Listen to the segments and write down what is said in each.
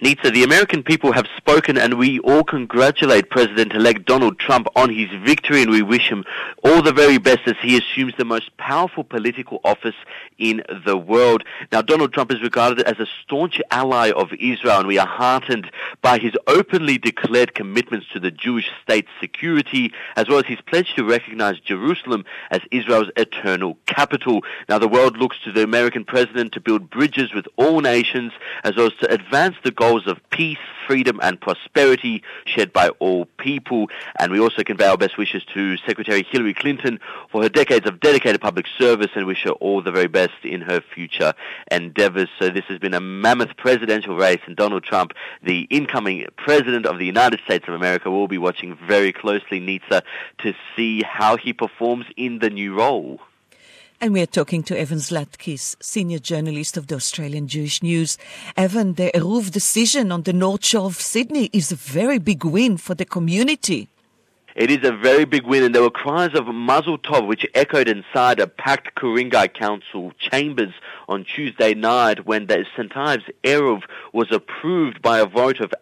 Nitza, the American people have spoken, and we all congratulate President-elect Donald Trump on his victory, and we wish him all the very best as he assumes the most powerful political office in the world. Now, Donald Trump is regarded as a staunch ally of Israel, and we are heartened by his openly declared commitments to the Jewish state's security, as well as his pledge to recognize Jerusalem as Israel's eternal capital. Now, the world looks to the American president to build bridges with all nations, as well as to advance the goals of peace, freedom and prosperity shared by all people. And we also convey our best wishes to Secretary Hillary Clinton for her decades of dedicated public service and wish her all the very best in her future endeavors. So this has been a mammoth presidential race, and Donald Trump, the incoming president of the United States of America, will be watching very closely, Nitza, to see how he performs in the new role. And we are talking to Evan Zlatkis, senior journalist of the Australian Jewish News. Evan, the Eruv decision on the North Shore of Sydney is a very big win for the community. It is a very big win, and there were cries of Mazel Tov which echoed inside a packed Ku-ring-gai Council chambers on Tuesday night when the St. Ives Eruv was approved by a vote of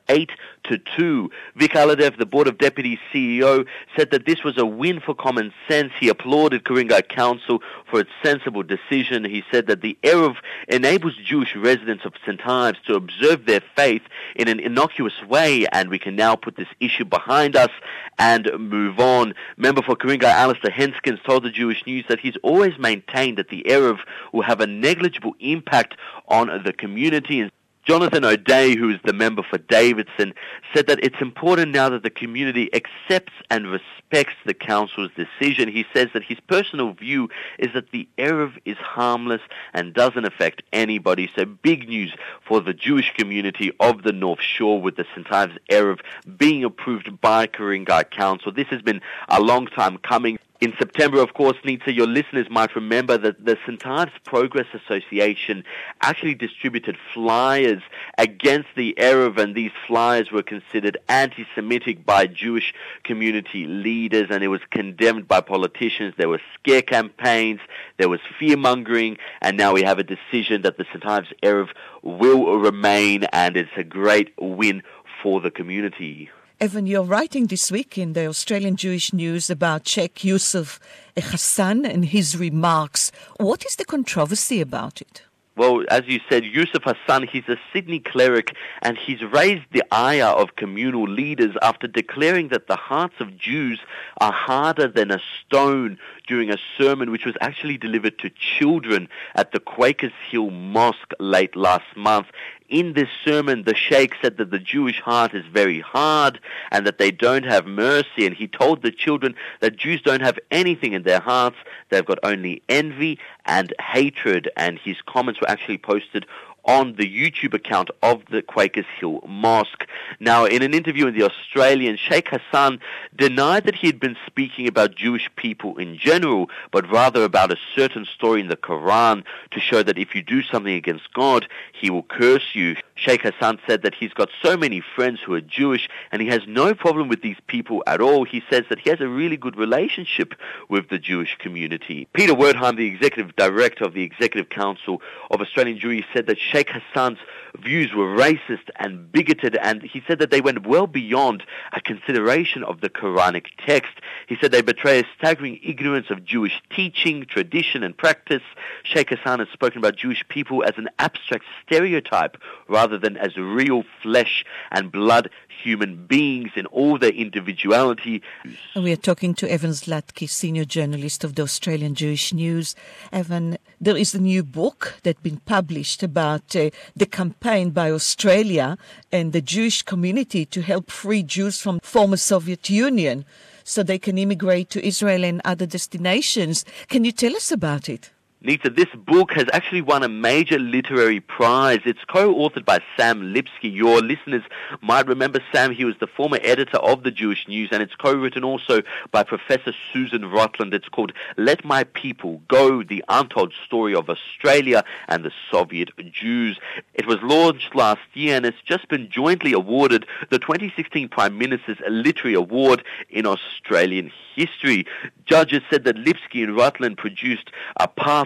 8-2. Vic Aladev, the Board of Deputies CEO, said that this was a win for common sense. He applauded Ku-ring-gai Council for its sensible decision. He said that the Eruv enables Jewish residents of St. Ives to observe their faith in an innocuous way, and we can now put this issue behind us and move on. Member for Ku-ring-gai Alistair Henskins told the Jewish News that he's always maintained that the Eruv will have a negligible impact on the community. And Jonathan O'Day, who is the member for Davidson, said that it's important now that the community accepts and respects the council's decision. He says that his personal view is that the Eruv is harmless and doesn't affect anybody. So big news for the Jewish community of the North Shore with the St. Ives Eruv being approved by Ku-ring-gai Council. This has been a long time coming. In September, of course, Nitza, your listeners might remember that the St. Ives Progress Association actually distributed flyers against the Eruv, and these flyers were considered anti-Semitic by Jewish community leaders, and it was condemned by politicians. There were scare campaigns, there was fear-mongering, and now we have a decision that the St. Ives Eruv will remain, and it's a great win for the community. Evan, you're writing this week in the Australian Jewish News about Sheikh Yusuf Hassan and his remarks. What is the controversy about it? Well, as you said, Yusuf Hassan, he's a Sydney cleric, and he's raised the ire of communal leaders after declaring that the hearts of Jews are harder than a stone during a sermon which was actually delivered to children at the Quakers Hill Mosque late last month. In this sermon, the Sheikh said that the Jewish heart is very hard and that they don't have mercy, and he told the children that Jews don't have anything in their hearts, they've got only envy and hatred, and his comments were actually posted on the YouTube account of the Quakers Hill Mosque. Now, in an interview in The Australian, Sheikh Hassan denied that he had been speaking about Jewish people in general, but rather about a certain story in the Quran to show that if you do something against God, he will curse you. Sheikh Hassan said that he's got so many friends who are Jewish, and he has no problem with these people at all. He says that he has a really good relationship with the Jewish community. Peter Wertheim, the Executive Director of the Executive Council of Australian Jewry, said that Sheikh Hassan's views were racist and bigoted, and he said that they went well beyond a consideration of the Quranic text. He said they betray a staggering ignorance of Jewish teaching, tradition and practice. Sheikh Hassan has spoken about Jewish people as an abstract stereotype rather than as real flesh and blood human beings in all their individuality. We are talking to Evan Zlatkis, senior journalist of the Australian Jewish News. Evan, there is a new book that's been published about the campaign by Australia and the Jewish community to help free Jews from former Soviet Union so they can immigrate to Israel and other destinations. Can you tell us about it? Nita, this book has actually won a major literary prize. It's co-authored by Sam Lipsky. Your listeners might remember Sam. He was the former editor of the Jewish News, and it's co-written also by Professor Susan Rotland. It's called Let My People Go, the Untold Story of Australia and the Soviet Jews. It was launched last year, and it's just been jointly awarded the 2016 Prime Minister's Literary Award in Australian history. Judges said that Lipsky and Rutland produced a path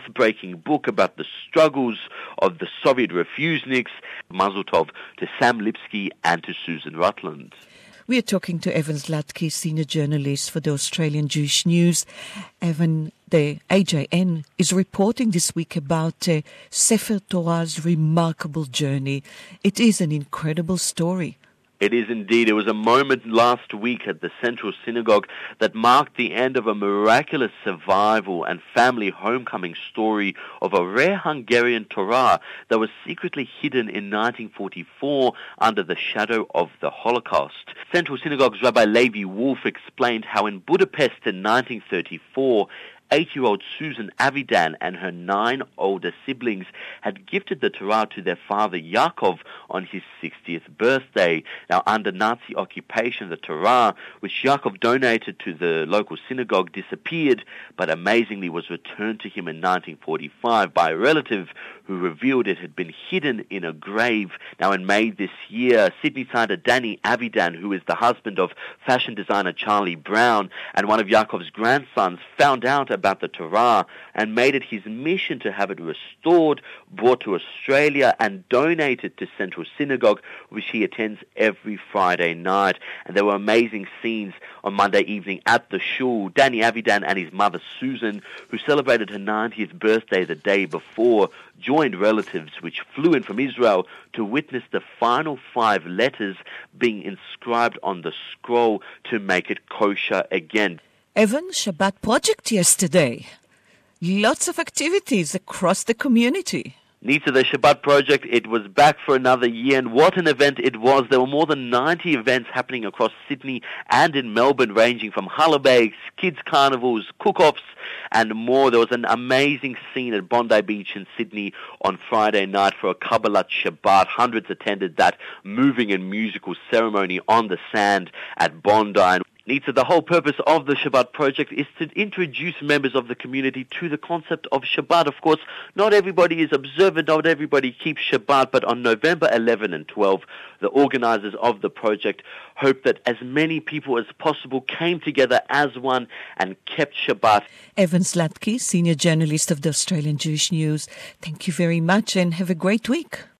groundbreaking book about the struggles of the Soviet refuseniks. Mazel tov to Sam Lipsky and to Susan Rutland. We are talking to Evan Zlatky, senior journalist for the Australian Jewish News. Evan, the AJN is reporting this week about Sefer Torah's remarkable journey. It is an incredible story. It is indeed. It was a moment last week at the Central Synagogue that marked the end of a miraculous survival and family homecoming story of a rare Hungarian Torah that was secretly hidden in 1944 under the shadow of the Holocaust. Central Synagogue's Rabbi Levi Wolf explained how in Budapest in 1934, 8-year-old Susan Avidan and her 9 older siblings had gifted the Torah to their father Yaakov on his 60th birthday. Now, under Nazi occupation, the Torah, which Yaakov donated to the local synagogue, disappeared, but amazingly was returned to him in 1945 by a relative who revealed it had been hidden in a grave. Now, in May this year, Sydney-sider Danny Avidan, who is the husband of fashion designer Charlie Brown and one of Yaakov's grandsons, found out about the Torah and made it his mission to have it restored, brought to Australia and donated to Central Synagogue, which he attends every Friday night. And there were amazing scenes on Monday evening at the shul. Danny Avidan and his mother Susan, who celebrated her 90th birthday the day before, joined relatives which flew in from Israel to witness the final 5 letters being inscribed on the scroll to make it kosher again. Evan, Shabbat Project yesterday. Lots of activities across the community. Nita, the Shabbat Project, it was back for another year, and what an event it was. There were more than 90 events happening across Sydney and in Melbourne, ranging from holidays, kids' carnivals, cook-offs, and more. There was an amazing scene at Bondi Beach in Sydney on Friday night for a Kabbalat Shabbat. Hundreds attended that moving and musical ceremony on the sand at Bondi. Nita, the whole purpose of the Shabbat Project is to introduce members of the community to the concept of Shabbat. Of course, not everybody is observant, not everybody keeps Shabbat, but on November 11 and 12, the organizers of the project hope that as many people as possible came together as one and kept Shabbat. Evan Zlatky, senior journalist of the Australian Jewish News, thank you very much and have a great week.